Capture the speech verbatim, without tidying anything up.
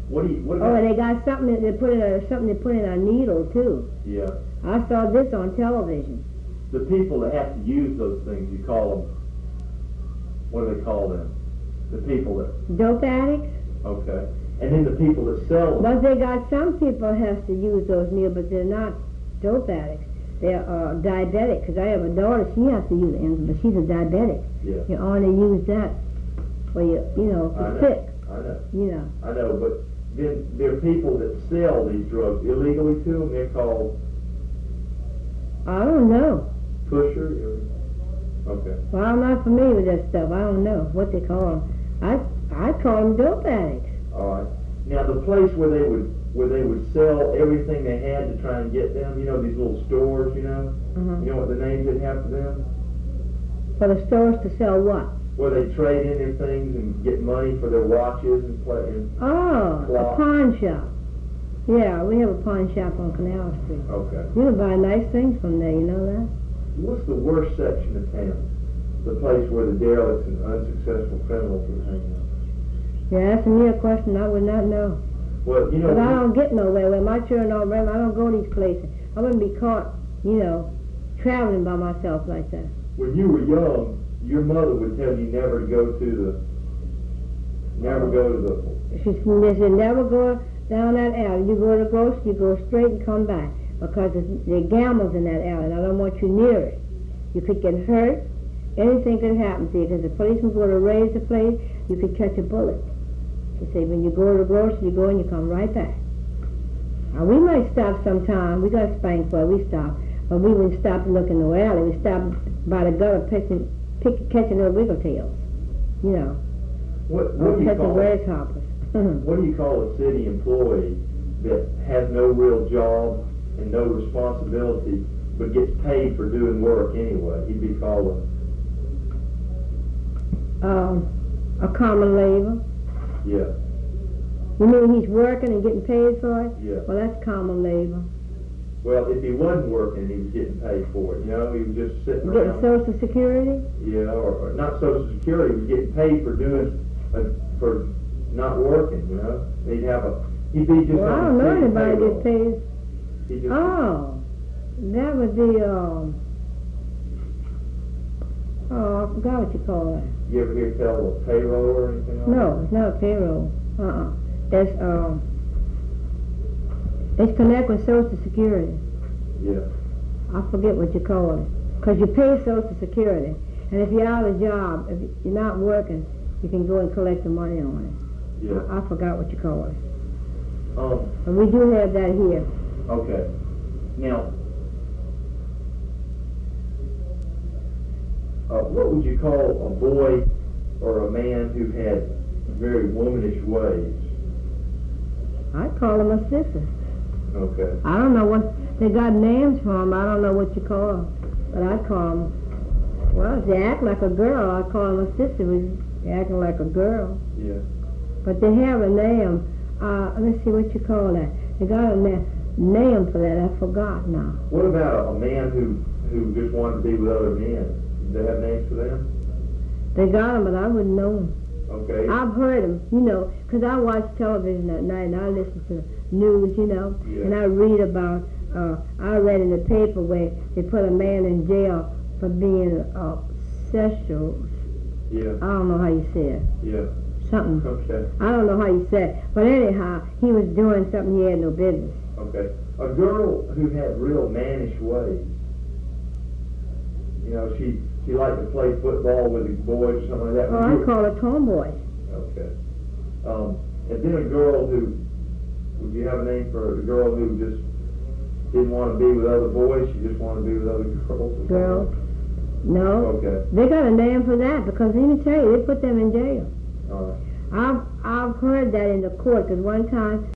What do you, what Oh, about? and they got something that they put in a, something they put in a needle too. Yeah. I saw this on television. The people that have to use those things, you call them, what do they call them? The people that, Dope addicts? okay. And then the people that sell them. But they got some people have to use those needles, but they're not dope addicts. They're uh, diabetic, because I have a daughter, she has to use insulin, but she's a diabetic. Yeah. You only use that for you, you know, I for know. sick, I know. you know. I know, but then there are people that sell these drugs illegally to them. They're called I don't know. pusher. or- Okay. Well, I'm not familiar with that stuff. I don't know what they call them. I I call them dope addicts. All right. Now the place where they would where they would sell everything they had to try and get them, you know, these little stores, you know, Uh-huh. you know what the names they'd have for them? For the stores to sell what? Where they trade in their things and get money for their watches and play. And, Oh, Clock. a pawn shop. Yeah, we have a pawn shop on Canal Street. okay. You can buy nice things from there, you know that? What's the worst section of town? The place where the derelicts and unsuccessful criminals would hang out. You're asking me a question I would not know. Well, you know. But I don't get nowhere. When my children don't run, I don't go these places. I wouldn't be caught, you know, traveling by myself like that. When you were young, your mother would tell you never to go to the, never go to the, She they said never go down that alley. You go to the grocery, you go straight and come back. Because there's- there are gamblers in that alley, and I don't want you near it. You could get hurt. Anything could happen to you, because the policeman go to raise the place, you could catch a bullet. She said, when you go to the grocery, you go and you come right back. Now, we might stop sometime. We got spanked for it. We stopped. But we wouldn't stop to look in the alley. We stopped by the gutter picking, pick, catching little wiggle tails. You know, what, what or do you catching call, grasshoppers. what do you call a city employee that has no real job and no responsibility, but gets paid for doing work anyway? He'd be called um, a common labor. a, yeah, You mean he's working and getting paid for it? yeah. Well, that's common labor. Well, if he wasn't working, he was getting paid for it. You know, he was just sitting Getting around. Social Security? Yeah, or, or not Social Security. He was getting paid for doing, uh, for not working. You know, he'd have a, he'd be just. Well, I on don't the know city anybody payroll. gets paid. He just, Oh, that would be, um, oh, I forgot what you call that. You ever hear tell of payroll or anything like No, it's not a payroll. Uh-uh. That's, um, it's connected with Social Security. that? Yeah. I forget what you call it. Because you pay Social Security. And if you're out of a job, if you're not working, you can go and collect the money on it. Yeah. I, I forgot what you call it. Um. But we do have that here. Okay. Now, uh, what would you call a boy or a man who had very womanish ways? I call him a sister. Okay. I don't know what, they got names for them. I don't know what you call them. But I call them, well, if they act like a girl, I call them a sister. They're acting like a girl. Yeah. But they have a name. Uh, let's see what you call that. They got a na- name for that. I forgot now. What about a, a man who who just wanted to be with other men? Do they have names for them? They got them, but I wouldn't know them. Okay. I've heard them, you know, because I watch television at night and I listen to news, you know, Yeah. and I read about, uh, I read in the paper where they put a man in jail for being uh, sexual, Yeah. I don't know how you say it, Yeah. something, Okay. I don't know how you say it, but anyhow, he was doing something he had no business. Okay. A girl who had real mannish ways. You know, she she liked to play football with the boys or something like that. Oh, Would I you- call it tomboy. Okay. Um, and then a girl who, would you have a name for a girl who just didn't want to be with other boys? She just wanted to be with other girls? or something? Girls? No. Okay. They got a name for that because let me tell you, they put them in jail. All right. I've, I've heard that in the court because one time